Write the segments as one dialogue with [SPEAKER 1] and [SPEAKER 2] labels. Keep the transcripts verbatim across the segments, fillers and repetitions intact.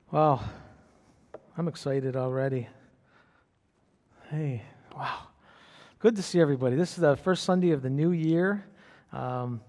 [SPEAKER 1] Wow, I'm excited already. Hey, wow. Good to see everybody. This is the first Sunday of the new year. Um,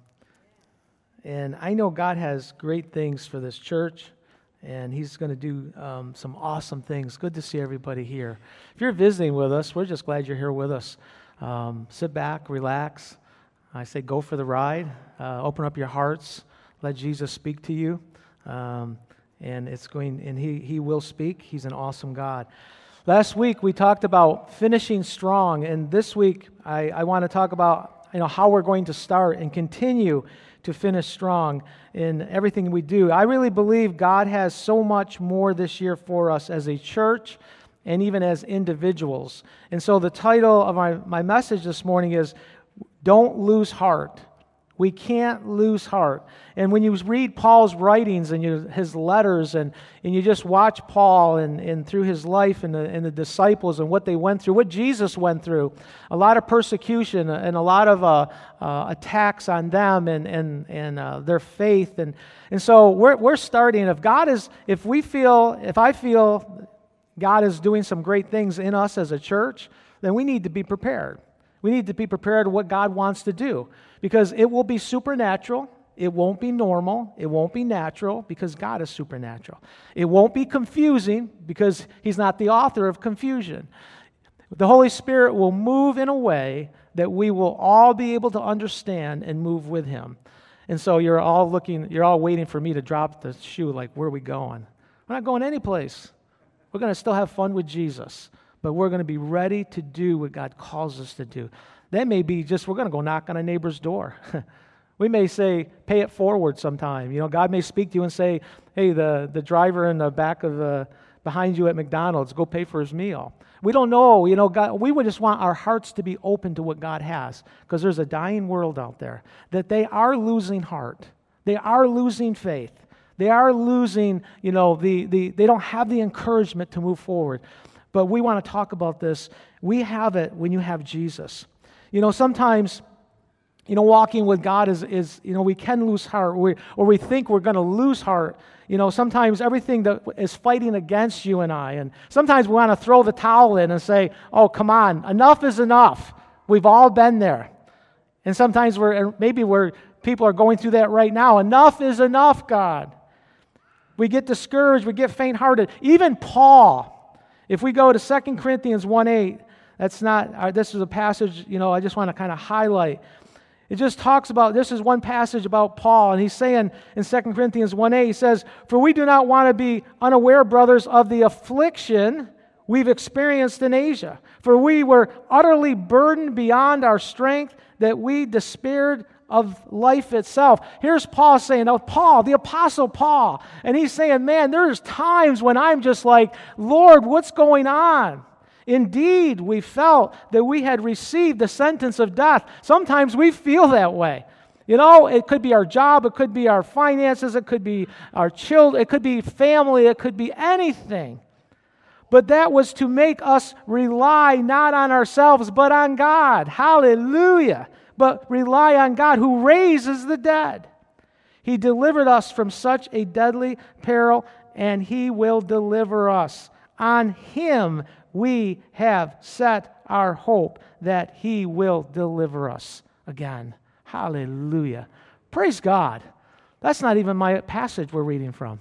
[SPEAKER 1] and I know God has great things for this church, and He's going to do um, some awesome things. Good to see everybody here. If you're visiting with us, we're just glad you're here with us. Um, sit back, relax. I say go for the ride. Uh, open up your hearts. Let Jesus speak to you. Um, and it's going, and he, he will speak. He's an awesome God. Last week we talked about finishing strong, and this week I, I want to talk about you know how we're going to start and continue to finish strong in everything we do. I really believe God has so much more this year for us as a church and even as individuals. And so the title of my, my message this morning is Don't Lose Heart. We can't lose heart. And when you read Paul's writings and you, his letters and, and you just watch Paul and, and through his life and the, and the disciples and what they went through, what Jesus went through, a lot of persecution and a lot of uh, uh, attacks on them and, and, and uh, their faith. And, and so we're, we're starting, if God is, if we feel, if I feel God is doing some great things in us as a church, then we need to be prepared. We need to be prepared to what God wants to do, because it will be supernatural. It won't be normal. It won't be natural, because God is supernatural. It won't be confusing, because He's not the author of confusion. The Holy Spirit will move in a way that we will all be able to understand and move with Him. And so you're all looking, you're all waiting for me to drop the shoe, like, where are we going? We're not going anyplace. We're going to still have fun with Jesus. But we're going to be ready to do what God calls us to do. That may be just, we're going to go knock on a neighbor's door. We may say, pay it forward sometime. You know, God may speak to you and say, hey, the, the driver in the back of the, behind you at McDonald's, go pay for his meal. We don't know. You know, God, we would just want our hearts to be open to what God has, because there's a dying world out there that they are losing heart. They are losing faith. They are losing, you know, the, the they don't have the encouragement to move forward. But we want to talk about this. We have it when you have Jesus. You know, sometimes, you know, walking with God is, is you know, we can lose heart, or we, or we think we're going to lose heart. You know, sometimes everything that is fighting against you and I, and sometimes we want to throw the towel in and say, oh, come on, enough is enough. We've all been there. And sometimes we're, maybe we're, people are going through that right now. Enough is enough, God. We get discouraged, we get faint-hearted. Even Paul, if we go to Second Corinthians one eight, that's not, uh, this is a passage, you know, I just want to kind of highlight. It just talks about, this is one passage about Paul, and he's saying in Second Corinthians one eight, he says, for we do not want to be unaware, brothers, of the affliction we've experienced in Asia. For we were utterly burdened beyond our strength, that we despaired of life itself. Here's Paul saying, oh, Paul, the Apostle Paul, and he's saying, man, there's times when I'm just like, Lord, what's going on? Indeed, we felt that we had received the sentence of death. Sometimes we feel that way. You know, it could be our job, it could be our finances, it could be our children, it could be family, it could be anything. But that was to make us rely not on ourselves, but on God. Hallelujah. But rely on God who raises the dead. He delivered us from such a deadly peril, and He will deliver us. On Him we have set our hope that He will deliver us again. Hallelujah. Praise God. That's not even my passage we're reading from.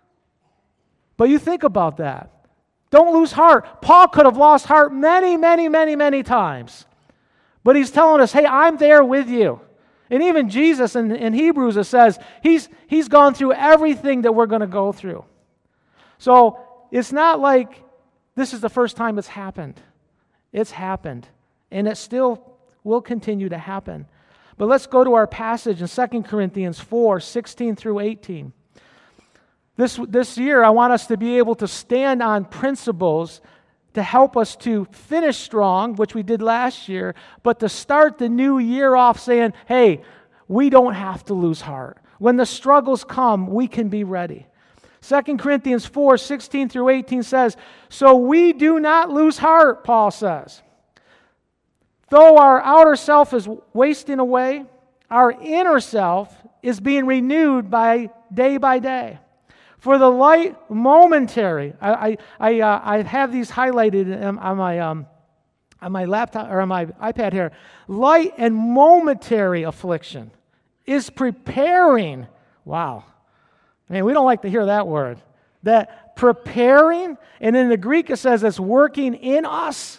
[SPEAKER 1] But you think about that. Don't lose heart. Paul could have lost heart many, many, many, many times. But he's telling us, hey, I'm there with you. And even Jesus in, in Hebrews, it says, he's, he's gone through everything that we're going to go through. So it's not like this is the first time it's happened. It's happened. And it still will continue to happen. But let's go to our passage in Second Corinthians four, sixteen through eighteen. This, this year, I want us to be able to stand on principles to help us to finish strong, which we did last year, but to start the new year off saying, hey, we don't have to lose heart. When the struggles come, we can be ready. Second Corinthians four, sixteen through eighteen says, so we do not lose heart, Paul says. Though our outer self is wasting away, our inner self is being renewed by day by day. For the light momentary. I I I, uh, I have these highlighted on, on my um on my laptop or on my iPad here. Light and momentary affliction is preparing. Wow. Man, we don't like to hear that word. That preparing, and in the Greek it says it's working in us.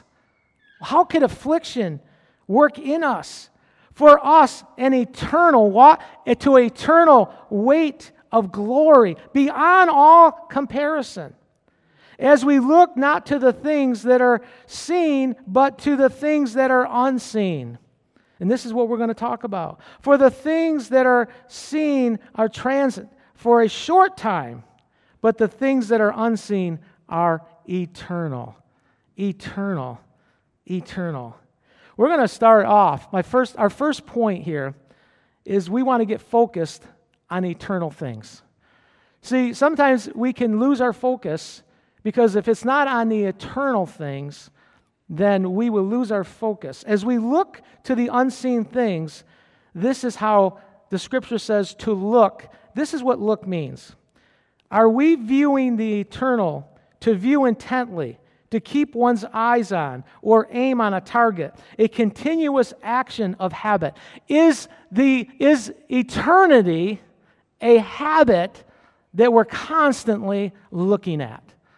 [SPEAKER 1] How could affliction work in us? For us, an eternal what? To eternal weight of glory, beyond all comparison. As we look not to the things that are seen, but to the things that are unseen. And this is what we're going to talk about. For the things that are seen are transient for a short time, but the things that are unseen are eternal. Eternal. Eternal. We're going to start off. My first, our first point here is we want to get focused on eternal things. See, sometimes we can lose our focus because if it's not on the eternal things, then we will lose our focus. As we look to the unseen things, this is how the Scripture says to look. This is what look means. Are we viewing the eternal to view intently, to keep one's eyes on, or aim on a target? A continuous action of habit. Is the is eternity a habit that we're constantly looking at?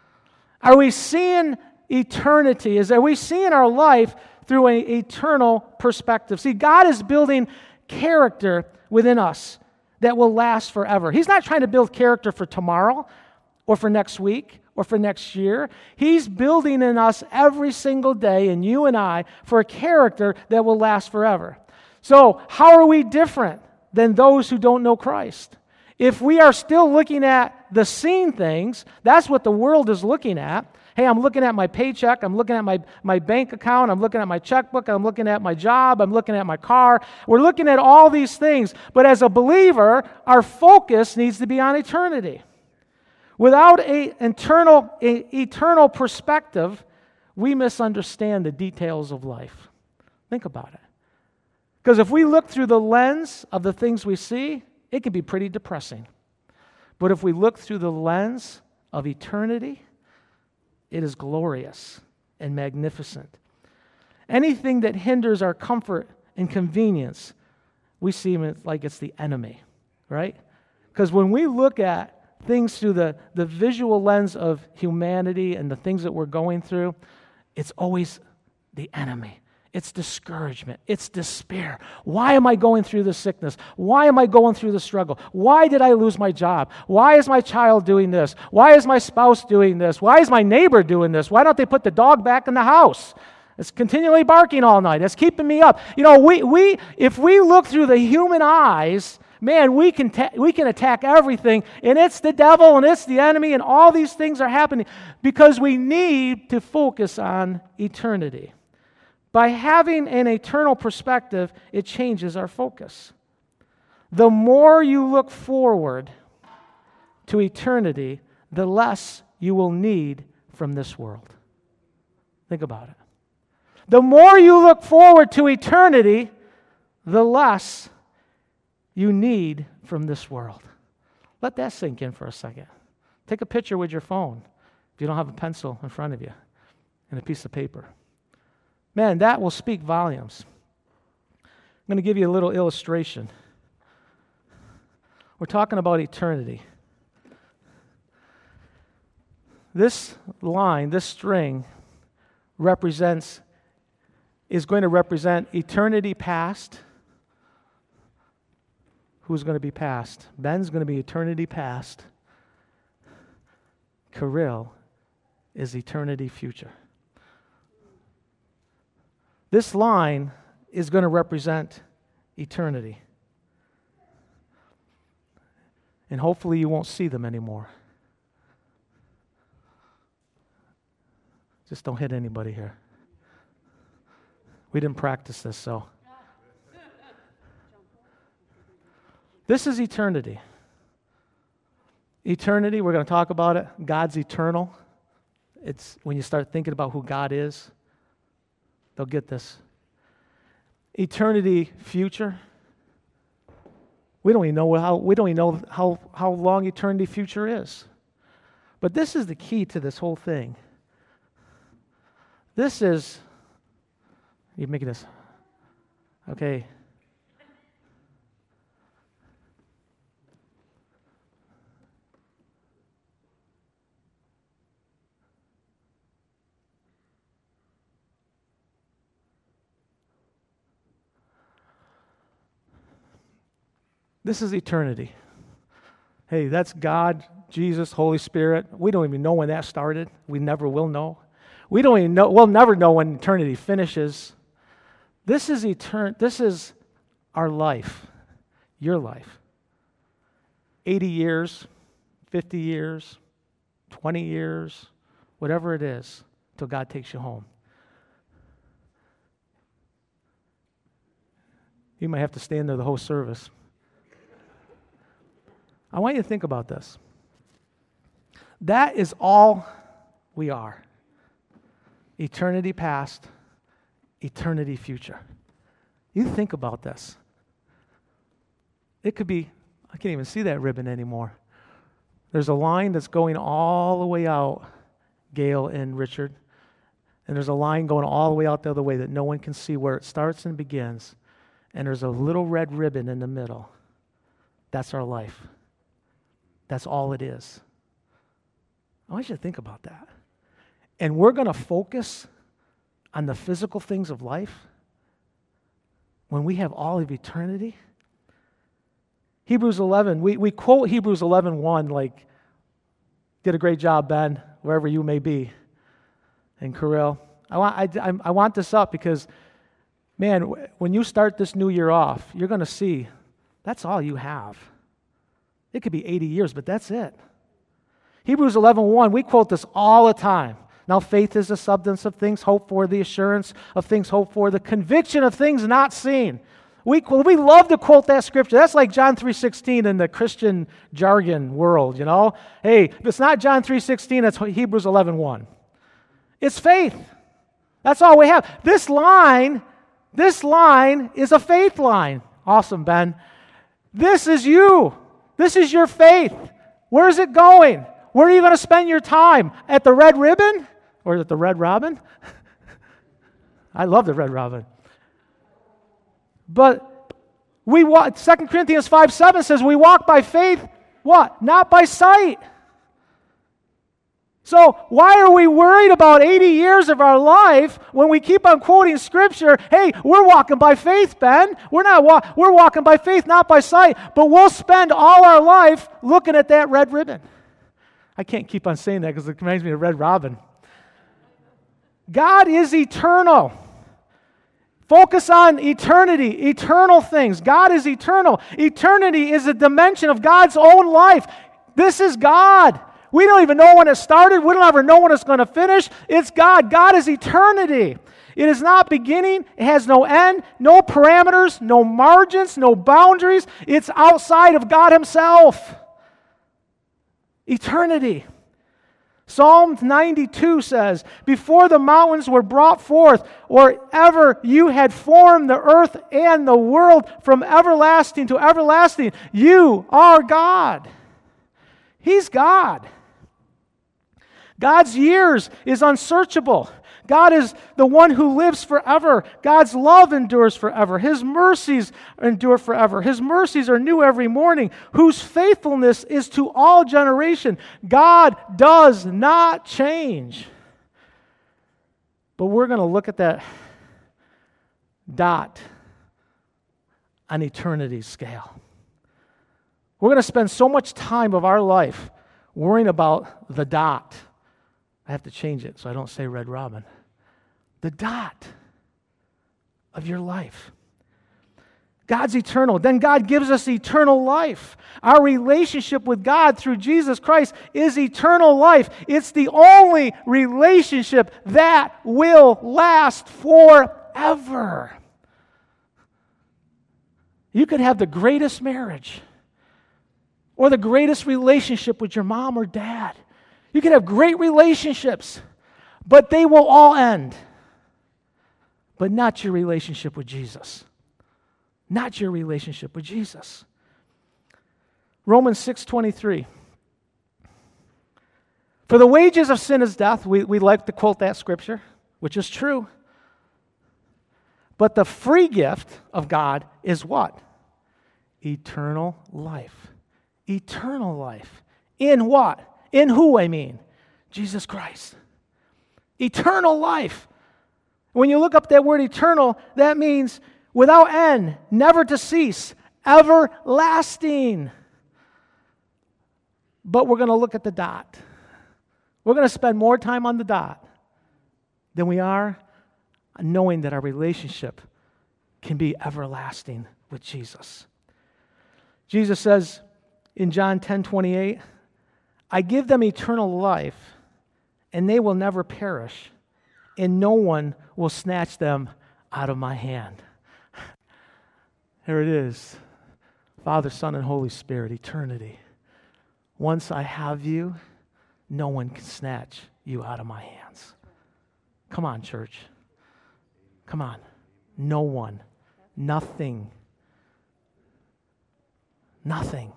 [SPEAKER 1] Are we seeing eternity? Is are we seeing our life through an eternal perspective? See, God is building character within us that will last forever. He's not trying to build character for tomorrow or for next week or for next year. He's building in us every single day, in you and I, for a character that will last forever. So, how are we different than those who don't know Christ? If we are still looking at the seen things, that's what the world is looking at. Hey, I'm looking at my paycheck, I'm looking at my, my bank account, I'm looking at my checkbook, I'm looking at my job, I'm looking at my car. We're looking at all these things. But as a believer, our focus needs to be on eternity. Without an internal, a, eternal perspective, we misunderstand the details of life. Think about it. Because if we look through the lens of the things we see, it can be pretty depressing. But if we look through the lens of eternity, it is glorious and magnificent. Anything that hinders our comfort and convenience, we see it like it's the enemy, right? Because when we look at things through the, the visual lens of humanity and the things that we're going through, it's always the enemy. It's discouragement. It's despair. Why am I going through this sickness? Why am I going through the struggle? Why did I lose my job? Why is my child doing this? Why is my spouse doing this? Why is my neighbor doing this? Why don't they put the dog back in the house? It's continually barking all night. It's keeping me up. You know, we we if we look through the human eyes, man, we can ta- we can attack everything, and it's the devil and it's the enemy, and all these things are happening because we need to focus on eternity. By having an eternal perspective, it changes our focus. The more you look forward to eternity, the less you will need from this world. Think about it. The more you look forward to eternity, the less you need from this world. Let that sink in for a second. Take a picture with your phone if you don't have a pencil in front of you and a piece of paper. Man, that will speak volumes. I'm going to give you a little illustration. We're talking about eternity. This line, this string, represents, is going to represent eternity past. Who's going to be past? Ben's going to be eternity past. Kirill is eternity future. This line is going to represent eternity. And hopefully you won't see them anymore. Just don't hit anybody here. We didn't practice this, so. This is eternity. Eternity, we're going to talk about it. God's eternal. It's when you start thinking about who God is, they'll get this. Eternity future. We don't even know how we don't even know how, how long eternity future is. But this is the key to this whole thing. This is, you're making this, okay. This is eternity. Hey, that's God, Jesus, Holy Spirit. We don't even know when that started. We never will know. We don't even know, we'll never know when eternity finishes. This is etern- This is our life, your life. eighty years, fifty years, twenty years, whatever it is, till God takes you home. You might have to stand there the whole service. I want you to think about this. That is all we are. Eternity past, eternity future. You think about this. It could be, I can't even see that ribbon anymore. There's a line that's going all the way out, Gail and Richard, and there's a line going all the way out the other way that no one can see where it starts and begins, and there's a little red ribbon in the middle. That's our life. That's all it is. I want you to think about that. And we're going to focus on the physical things of life when we have all of eternity. Hebrews eleven, we, we quote Hebrews eleven one like, did a great job, Ben, wherever you may be. And Kirill, I want, I, I want this up because, man, when you start this new year off, you're going to see that's all you have. It could be eighty years, but that's it. Hebrews eleven one, we quote this all the time. Now faith is the substance of things hoped for, the assurance of things hoped for, the conviction of things not seen. We, we love to quote that scripture. That's like John three sixteen in the Christian jargon world, you know. Hey, if it's not John three sixteen, it's Hebrews eleven one. It's faith. That's all we have. This line, this line is a faith line. Awesome, Ben. This is you. This is your faith. Where is it going? Where are you going to spend your time? At the Red Ribbon? Or at the Red Robin? I love the Red Robin. But we walk, Second Corinthians five seven says we walk by faith, what? Not by sight. So why are we worried about eighty years of our life when we keep on quoting Scripture? Hey, we're walking by faith, Ben. We're not wa- we're walking by faith, not by sight. But we'll spend all our life looking at that red ribbon. I can't keep on saying that because it reminds me of Red Robin. God is eternal. Focus on eternity, eternal things. God is eternal. Eternity is a dimension of God's own life. This is God. We don't even know when it started. We don't ever know when it's going to finish. It's God. God is eternity. It is not beginning. It has no end, no parameters, no margins, no boundaries. It's outside of God Himself. Eternity. Psalm ninety-two says, before the mountains were brought forth, or ever you had formed the earth and the world from everlasting to everlasting, you are God. He's God. God's years is unsearchable. God is the one who lives forever. God's love endures forever. His mercies endure forever. His mercies are new every morning. Whose faithfulness is to all generation. God does not change. But we're going to look at that dot on eternity's scale. We're going to spend so much time of our life worrying about the dot. I have to change it so I don't say Red Robin. The dot of your life. God's eternal. Then God gives us eternal life. Our relationship with God through Jesus Christ is eternal life. It's the only relationship that will last forever. You could have the greatest marriage or the greatest relationship with your mom or dad. You can have great relationships, but they will all end. But not your relationship with Jesus. Not your relationship with Jesus. Romans six twenty-three. For the wages of sin is death. We, we like to quote that scripture, which is true. But the free gift of God is what? Eternal life. Eternal life. In what? In who, I mean? Jesus Christ. Eternal life. When you look up that word eternal, that means without end, never to cease, everlasting. But we're going to look at the dot. We're going to spend more time on the dot than we are knowing that our relationship can be everlasting with Jesus. Jesus says in John ten twenty-eight, I give them eternal life, and they will never perish, and no one will snatch them out of my hand. There it is. Father, Son, and Holy Spirit, eternity. Once I have you, no one can snatch you out of my hands. Come on, church. Come on. No one. Nothing. Nothing.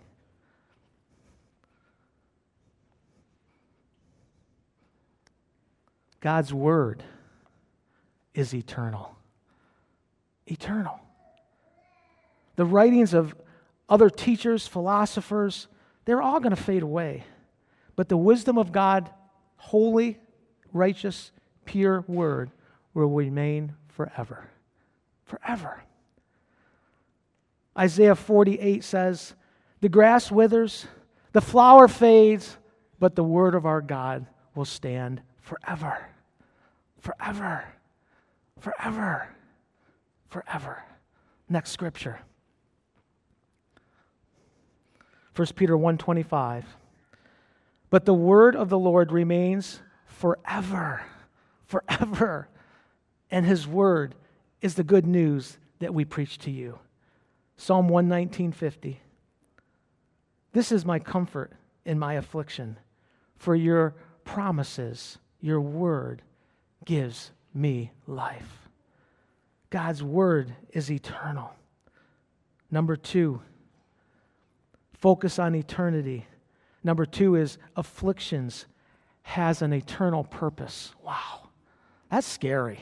[SPEAKER 1] God's word is eternal. Eternal. The writings of other teachers, philosophers, they're all going to fade away. But the wisdom of God, holy, righteous, pure word will remain forever. Forever. Isaiah forty-eight says, the grass withers, the flower fades, but the word of our God will stand forever. Forever. Forever. Forever. Next scripture. First Peter one twenty-five. But the word of the Lord remains forever, forever. And his word is the good news that we preach to you. Psalm one nineteen fifty. This is my comfort in my affliction, for your promises, your word gives me life. God's word is eternal. Number two, focus on eternity. Number two is afflictions has an eternal purpose. Wow, that's scary.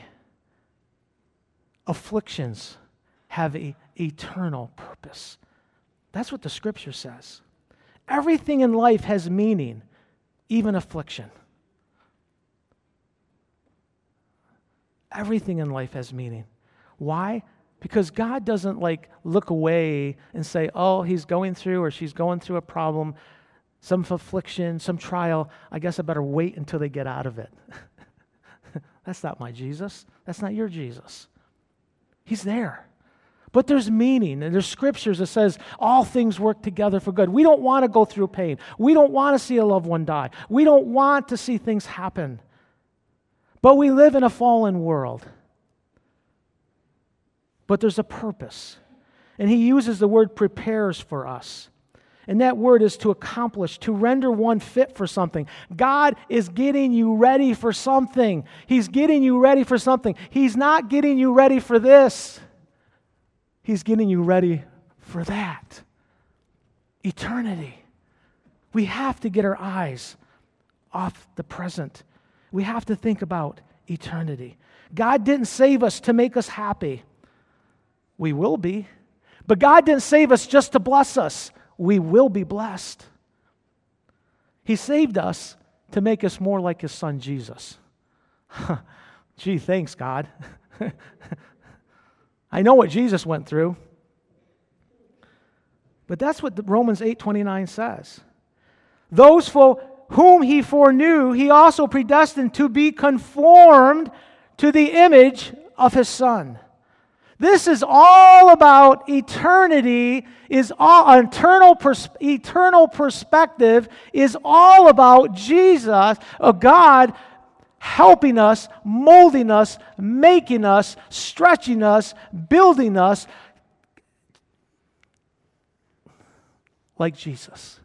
[SPEAKER 1] Afflictions have an eternal purpose. That's what the scripture says. Everything in life has meaning, even affliction. Everything in life has meaning. Why? Because God doesn't like look away and say, oh, he's going through or she's going through a problem, some affliction, some trial. I guess I better wait until they get out of it. That's not my Jesus. That's not your Jesus. He's there. But there's meaning, and there's scriptures that says all things work together for good. We don't want to go through pain. We don't want to see a loved one die. We don't want to see things happen. But we live in a fallen world. But there's a purpose. And he uses the word prepares for us. And that word is to accomplish, to render one fit for something. God is getting you ready for something. He's getting you ready for something. He's not getting you ready for this. He's getting you ready for that. Eternity. We have to get our eyes off the present. We have to think about eternity. God didn't save us to make us happy. We will be. But God didn't save us just to bless us. We will be blessed. He saved us to make us more like His Son, Jesus. Gee, thanks, God. I know what Jesus went through. But that's what Romans eight twenty-nine says. Those for whom He foreknew, He also predestined to be conformed to the image of His Son. This is all about eternity, is all eternal pers- eternal perspective is all about Jesus, a God helping us, molding us, making us, stretching us, building us like Jesus.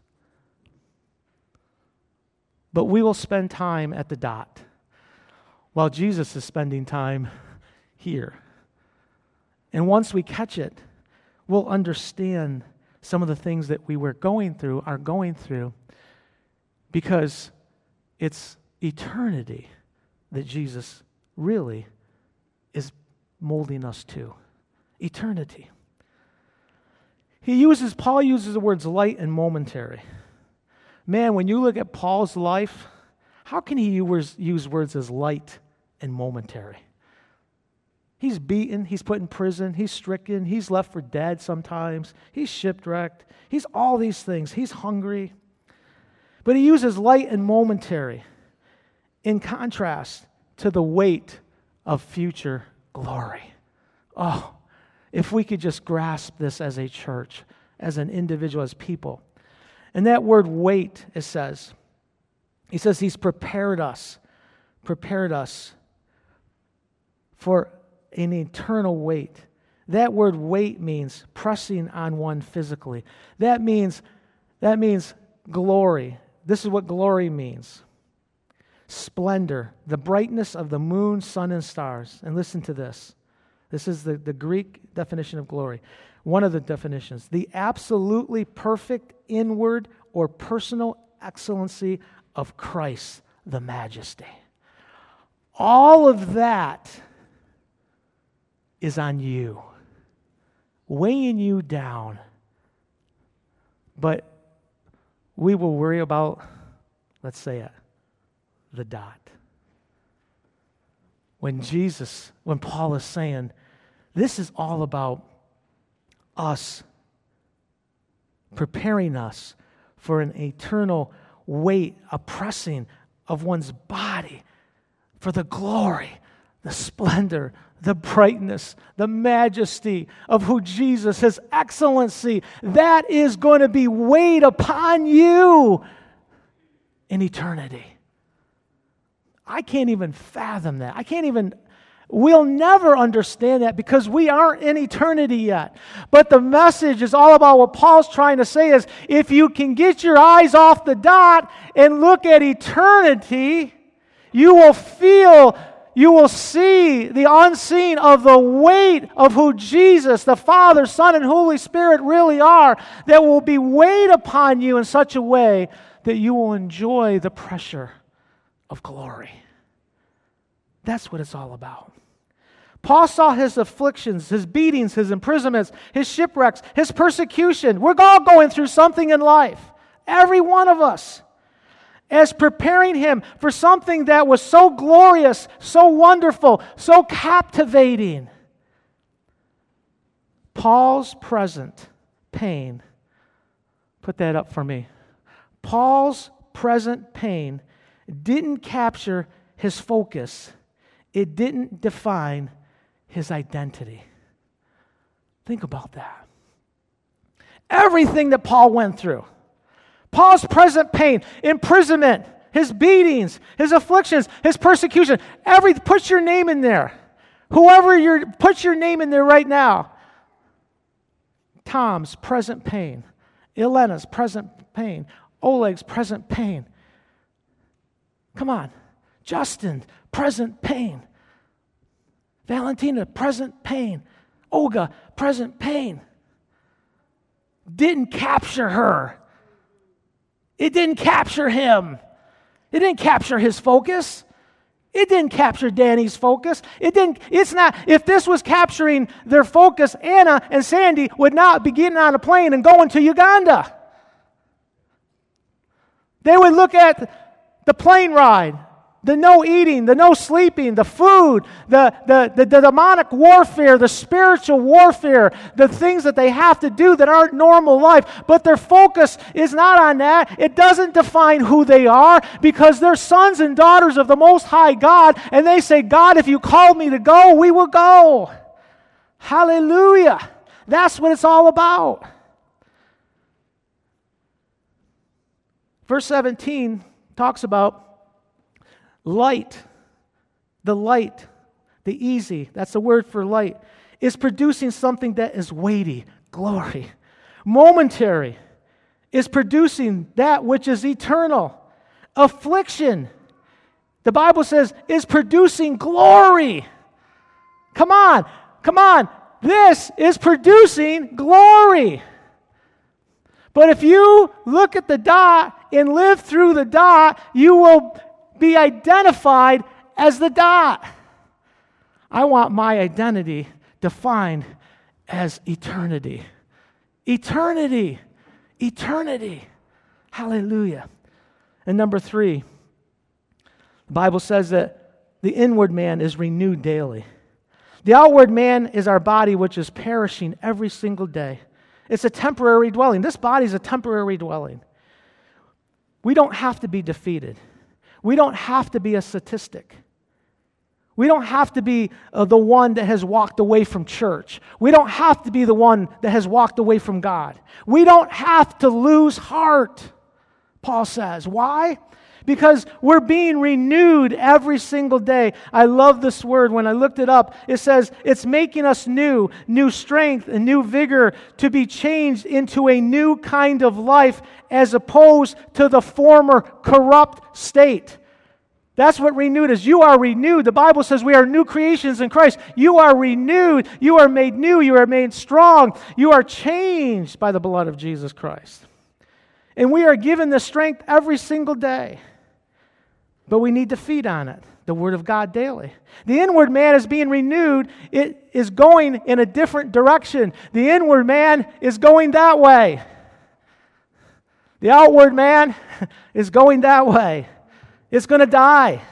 [SPEAKER 1] But we will spend time at the dot while Jesus is spending time here. And once we catch it, we'll understand some of the things that we were going through, are going through, because It's eternity that Jesus really is molding us to. Eternity. He uses, Paul uses the words light and momentary. Man, when you look at Paul's life, how can he use, use words as light and momentary? He's beaten, he's put in prison, he's stricken, he's left for dead sometimes, he's shipwrecked, he's all these things, he's hungry. But he uses light and momentary in contrast to the weight of future glory. Oh, if we could just grasp this as a church, as an individual, as people. And that word wait, it says, he says he's prepared us, prepared us for an eternal wait. That word wait means pressing on one physically. That means, that means glory. This is what glory means. Splendor, the brightness of the moon, sun, and stars. And listen to this. This is the, the Greek definition of glory. One of the definitions. The absolutely perfect inward or personal excellency of Christ, the majesty. All of that is on you, weighing you down. But we will worry about, let's say it, the dot. When Jesus, when Paul is saying, this is all about us, preparing us for an eternal weight, a pressing of one's body for the glory, the splendor, the brightness, the majesty of who Jesus, His excellency, that is going to be weighed upon you in eternity. I can't even fathom that. I can't even, we'll never understand that because we aren't in eternity yet. But the message is all about what Paul's trying to say is if you can get your eyes off the dot and look at eternity, you will feel, you will see the unseen of the weight of who Jesus, the Father, Son, and Holy Spirit really are, that will be weighed upon you in such a way that you will enjoy the pressure of glory. That's what it's all about. Paul saw his afflictions, his beatings, his imprisonments, his shipwrecks, his persecution. We're all going through something in life. Every one of us. As preparing him for something that was so glorious, so wonderful, so captivating. Paul's present pain. Put that up for me. Paul's present pain didn't capture his focus. It didn't define his identity. Think about that. Everything that Paul went through, Paul's present pain, imprisonment, his beatings, his afflictions, his persecution, every, put your name in there. Whoever you're, put your name in there right now. Tom's present pain, Elena's present pain, Oleg's present pain. Come on. Justin, present pain. Valentina, present pain. Olga, present pain. Didn't capture her. It didn't capture him. It didn't capture his focus. It didn't capture Danny's focus. It didn't, it's not, if this was capturing their focus, Anna and Sandy would not be getting on a plane and going to Uganda. They would look at the plane ride, the no eating, the no sleeping, the food, the, the, the, the demonic warfare, the spiritual warfare, the things that they have to do that aren't normal life. But their focus is not on that. It doesn't define who they are because they're sons and daughters of the Most High God. And they say, God, if you called me to go, we will go. Hallelujah. That's what it's all about. Verse seventeen talks about light, the light, the easy, that's the word for light, is producing something that is weighty, glory. Momentary is producing that which is eternal. Affliction, the Bible says, is producing glory. Come on, come on. This is producing glory. But if you look at the dot and live through the dot, you will be identified as the dot. I want my identity defined as eternity. Eternity. Eternity. Hallelujah. And number three, the Bible says that the inward man is renewed daily. The outward man is our body, which is perishing every single day. It's a temporary dwelling. This body is a temporary dwelling. We don't have to be defeated. We don't have to be a statistic. We don't have to be uh, the one that has walked away from church. We don't have to be the one that has walked away from God. We don't have to lose heart, Paul says. Why? Because we're being renewed every single day. I love this word. When I looked it up, it says it's making us new, new strength and new vigor to be changed into a new kind of life as opposed to the former corrupt state. That's what renewed is. You are renewed. The Bible says we are new creations in Christ. You are renewed. You are made new. You are made strong. You are changed by the blood of Jesus Christ. And we are given the strength every single day. But we need to feed on it, the Word of God daily. The inward man is being renewed. It is going in a different direction. The inward man is going that way. The outward man is going that way. It's going to die.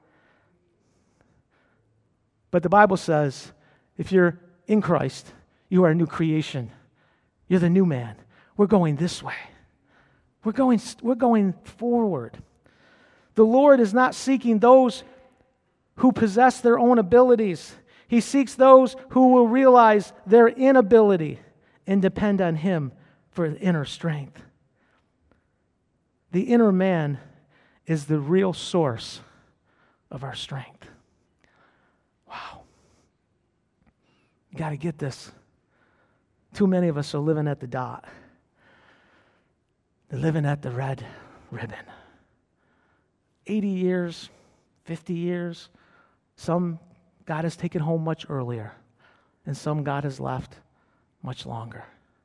[SPEAKER 1] But the Bible says, if you're in Christ, you are a new creation. You're the new man. We're going this way. We're going, we're going forward. The Lord is not seeking those who possess their own abilities. He seeks those who will realize their inability and depend on Him for inner strength. The inner man is the real source of our strength. Wow. You got to get this. Too many of us are living at the dot. They're living at the red ribbon. eighty years, fifty years. Some God has taken home much earlier, and some God has left much longer.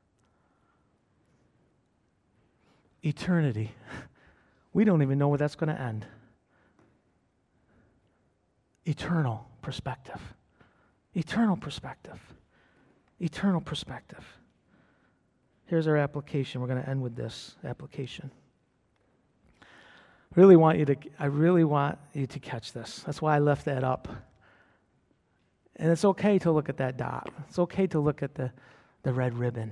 [SPEAKER 1] Eternity. We don't even know where that's going to end. Eternal perspective. Eternal perspective. Eternal perspective. Here's our application. We're going to end with this application. Really want you to, I really want you to catch this. That's why I left that up. And it's okay to look at that dot. It's okay to look at the, the red ribbon.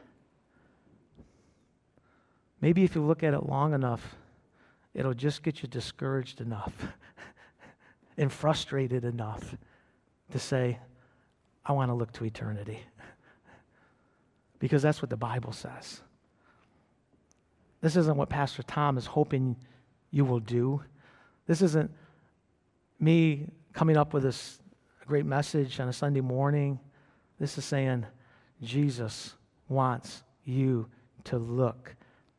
[SPEAKER 1] Maybe if you look at it long enough, it'll just get you discouraged enough and frustrated enough to say, I want to look to eternity. Because that's what the Bible says. This isn't what Pastor Tom is hoping you will do. This isn't me coming up with this great message on a Sunday morning. This is saying Jesus wants you to look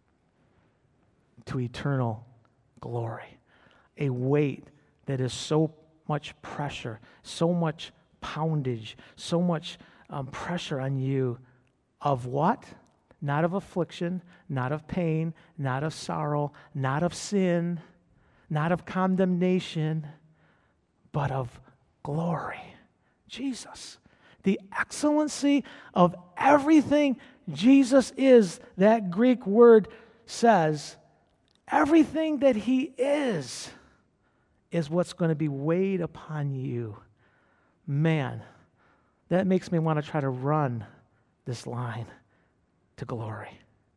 [SPEAKER 1] to eternal glory. A weight that is so much pressure, so much poundage, so much um, pressure on you of what? Not of affliction, not of pain, not of sorrow, not of sin, not of condemnation, but of glory. Jesus. The excellency of everything Jesus is, that Greek word says, everything that He is, is what's going to be weighed upon you. Man, that makes me want to try to run this line to glory.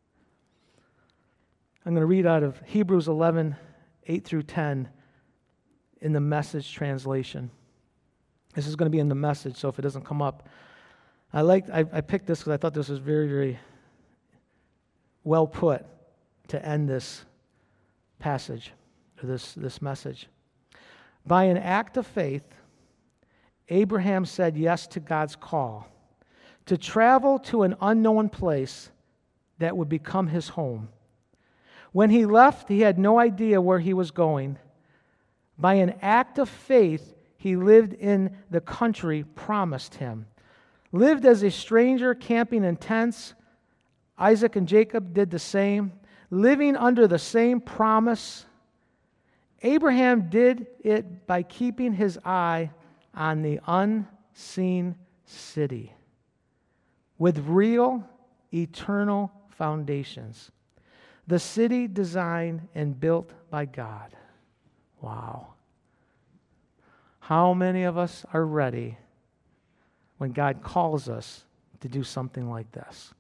[SPEAKER 1] I'm going to read out of Hebrews eleven, eight through ten in the Message translation. This is going to be in the Message, so if it doesn't come up. I liked, I, I picked this because I thought this was very, very well put to end this passage, or this, this message. By an act of faith, Abraham said yes to God's call to travel to an unknown place that would become his home. When he left, he had no idea where he was going. By an act of faith, he lived in the country promised him. Lived as a stranger, camping in tents. Isaac and Jacob did the same, living under the same promise. Abraham did it by keeping his eye on the unseen city with real, eternal foundations. The city designed and built by God. Wow. How many of us are ready when God calls us to do something like this?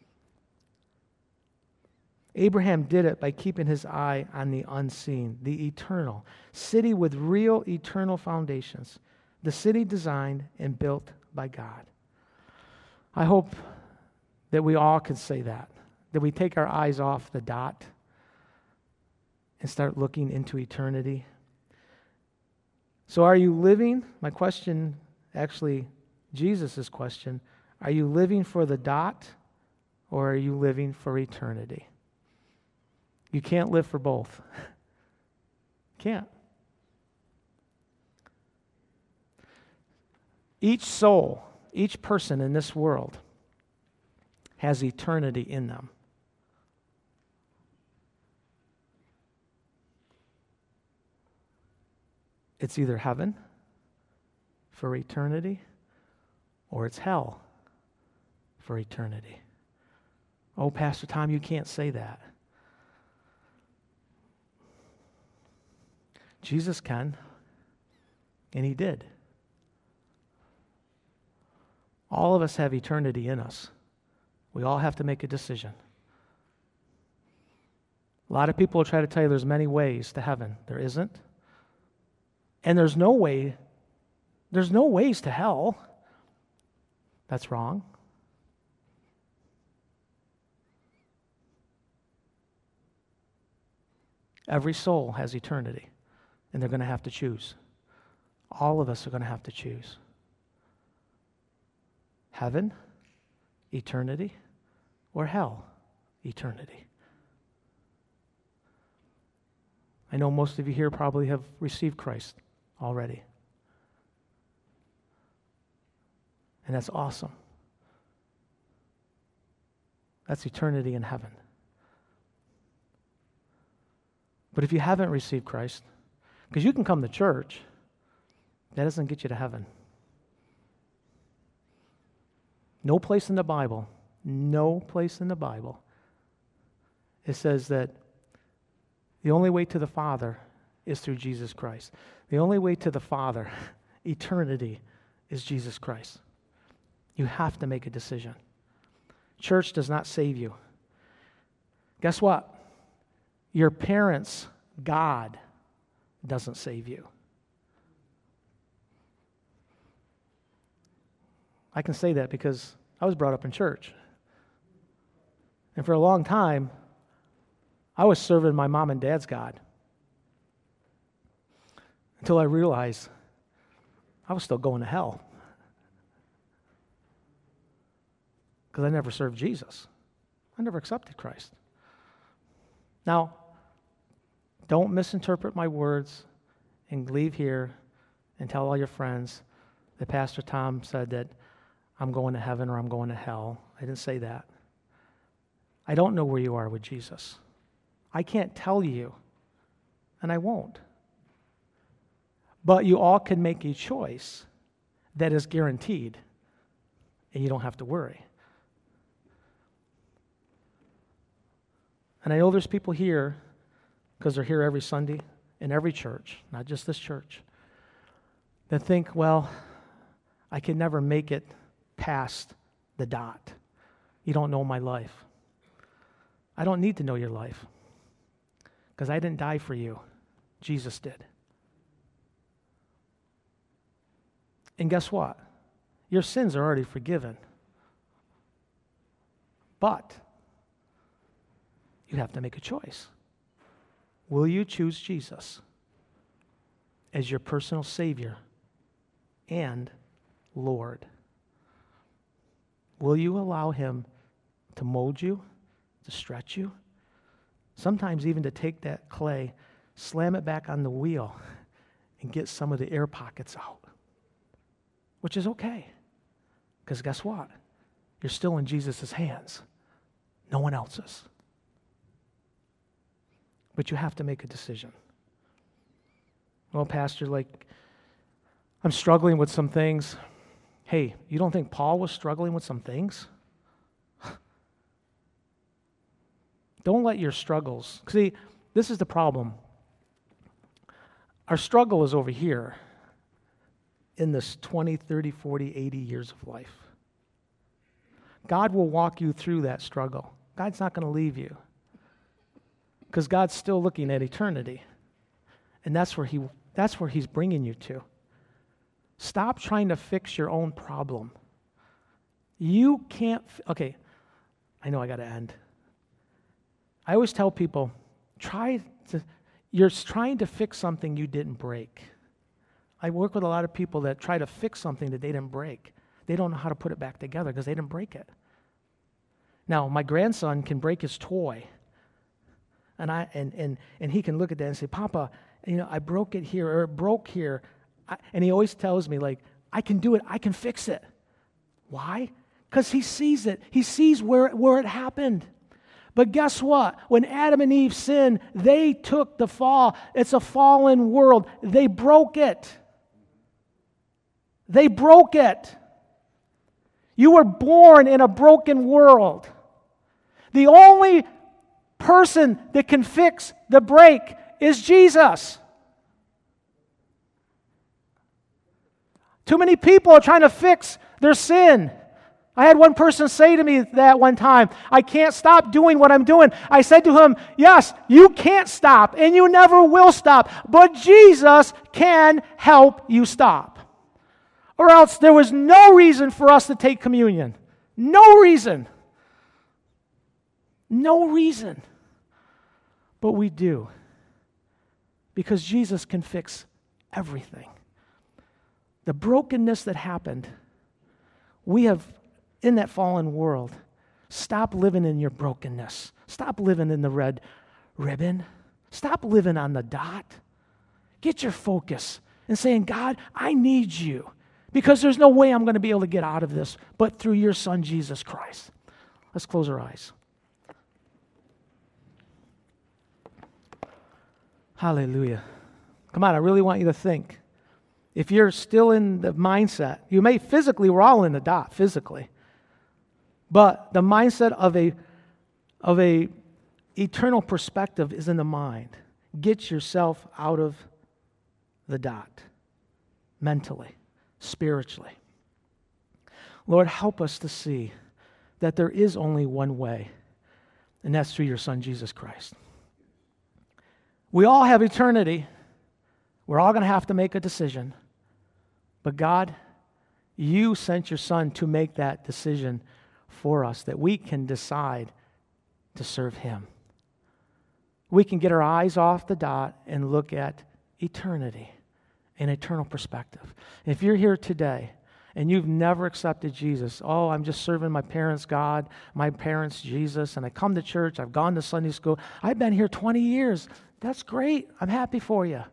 [SPEAKER 1] Abraham did it by keeping his eye on the unseen, the eternal city with real eternal foundations. The city designed and built by God. I hope that we all can say that, that we take our eyes off the dot and start looking into eternity. So are you living, my question, actually Jesus' question, are you living for the dot or are you living for eternity? You can't live for both. Can't. Each soul, each person in this world has eternity in them. It's either heaven for eternity or it's hell for eternity. Oh, Pastor Tom, you can't say that. Jesus can, and he did. All of us have eternity in us. We all have to make a decision. A lot of people will try to tell you there's many ways to heaven. There isn't. And there's no way, there's no ways to hell. That's wrong. Every soul has eternity, and they're going to have to choose. All of us are going to have to choose. Heaven, eternity, or hell, eternity. I know most of you here probably have received Christ already. And that's awesome. That's eternity in heaven. But if you haven't received Christ, because you can come to church, that doesn't get you to heaven. No place in the Bible, no place in the Bible, it says that the only way to the Father is through Jesus Christ. The only way to the Father, eternity, is Jesus Christ. You have to make a decision. Church does not save you. Guess what? Your parents' God doesn't save you. I can say that because I was brought up in church. And for a long time, I was serving my mom and dad's God. Until I realized I was still going to hell. Because I never served Jesus. I never accepted Christ. Now, don't misinterpret my words and leave here and tell all your friends that Pastor Tom said that I'm going to heaven or I'm going to hell. I didn't say that. I don't know where you are with Jesus. I can't tell you, and I won't. But you all can make a choice that is guaranteed, and you don't have to worry. And I know there's people here, because they're here every Sunday in every church, not just this church, that think, well, I can never make it past the dot. You don't know my life. I don't need to know your life, because I didn't die for you. Jesus did. And guess what? Your sins are already forgiven. But you have to make a choice. Will you choose Jesus as your personal Savior and Lord? Will you allow Him to mold you, to stretch you? Sometimes even to take that clay, slam it back on the wheel, and get some of the air pockets out. Which is okay. Because guess what? You're still in Jesus' hands. No one else's. But you have to make a decision. Well, Pastor, like, I'm struggling with some things. Hey, you don't think Paul was struggling with some things? Don't let your struggles, see, this is the problem. Our struggle is over here in this twenty, thirty, forty, eighty years of life. God will walk you through that struggle. God's not going to leave you because God's still looking at eternity. And that's where he that's where he's bringing you to. Stop trying to fix your own problem. You can't, okay, I know I got to end. I always tell people, try to, you're trying to fix something you didn't break. I work with a lot of people that try to fix something that they didn't break. They don't know how to put it back together because they didn't break it. Now, my grandson can break his toy, and I and and and he can look at that and say, Papa, you know, I broke it here, or it broke here. I, and he always tells me, like, I can do it, I can fix it. Why? Because he sees it. He sees where, where it happened. But guess what? When Adam and Eve sinned, they took the fall. It's a fallen world. They broke it. They broke it. You were born in a broken world. The only person that can fix the break is Jesus. Too many people are trying to fix their sin. I had one person say to me that one time, I can't stop doing what I'm doing. I said to him, yes, you can't stop, and you never will stop, but Jesus can help you stop. Or else there was no reason for us to take communion. No reason. No reason. But we do. Because Jesus can fix everything. The brokenness that happened, we have, in that fallen world, stop living in your brokenness. Stop living in the red ribbon. Stop living on the dot. Get your focus and saying, God, I need you. Because there's no way I'm going to be able to get out of this but through your Son, Jesus Christ. Let's close our eyes. Hallelujah. Come on, I really want you to think. If you're still in the mindset, you may physically, we're all in the dot, physically. But the mindset of a, of a eternal perspective is in the mind. Get yourself out of the dot, mentally, spiritually. Lord, help us to see that there is only one way, and that's through your Son, Jesus Christ. We all have eternity. We're all going to have to make a decision. But God, you sent your Son to make that decision for us, that we can decide to serve him. We can get our eyes off the dot and look at eternity, an eternal perspective. If you're here today and you've never accepted Jesus, oh, I'm just serving my parents' God, my parents' Jesus, and I come to church, I've gone to Sunday school, I've been here twenty years. That's great. I'm happy for you.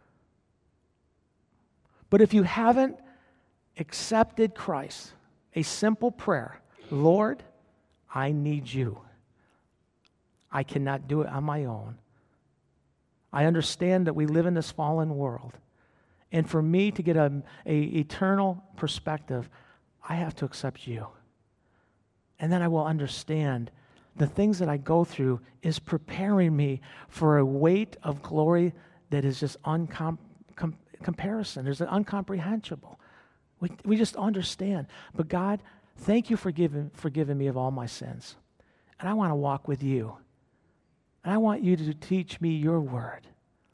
[SPEAKER 1] But if you haven't accepted Christ, a simple prayer, Lord, I need you. I cannot do it on my own. I understand that we live in this fallen world. And for me to get a, a eternal perspective, I have to accept you. And then I will understand the things that I go through is preparing me for a weight of glory that is just uncom- com- comparison. There's an uncomprehensible. We, we just understand. But God, thank you for giving, forgiving me of all my sins. And I want to walk with you. And I want you to teach me your word.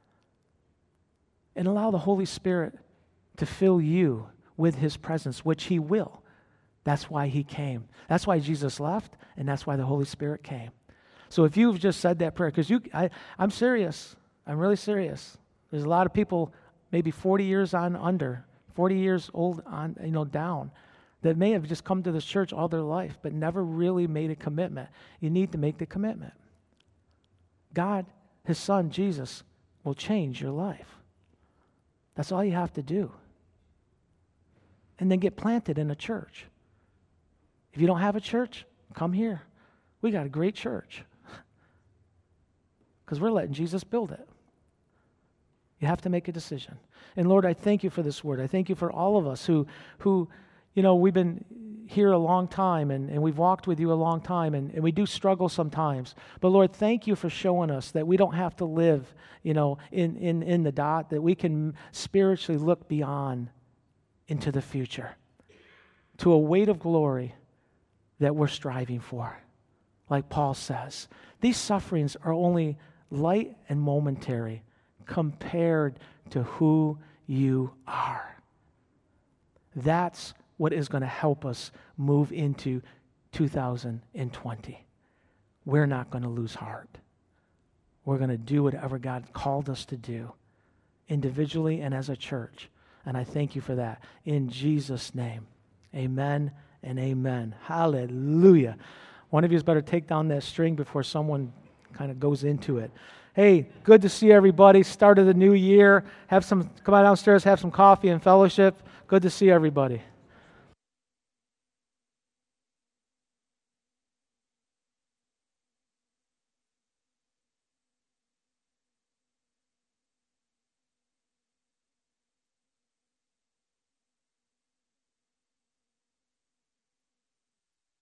[SPEAKER 1] And allow the Holy Spirit to fill you with his presence, which he will. That's why he came. That's why Jesus left, and that's why the Holy Spirit came. So if you've just said that prayer, because you, I, I'm serious. I'm really serious. There's a lot of people, maybe forty years on under, forty years old on, you know, down, that may have just come to this church all their life, but never really made a commitment. You need to make the commitment. God, his Son, Jesus, will change your life. That's all you have to do. And then get planted in a church. If you don't have a church, come here. We got a great church. Because we're letting Jesus build it. You have to make a decision. And Lord, I thank you for this word. I thank you for all of us who, who you know, we've been here a long time and, and we've walked with you a long time and, and we do struggle sometimes. But Lord, thank you for showing us that we don't have to live, you know, in, in, in the dot, that we can spiritually look beyond into the future to a weight of glory that we're striving for. Like Paul says, these sufferings are only light and momentary compared to who you are. That's what is going to help us move into two thousand twenty. We're not going to lose heart. We're going to do whatever God called us to do, individually and as a church. And I thank you for that. In Jesus' name, amen and amen. Hallelujah. One of you better take down that string before someone kind of goes into it. Hey, good to see everybody. Start of the new year. Have some, come on downstairs, have some coffee and fellowship. Good to see everybody.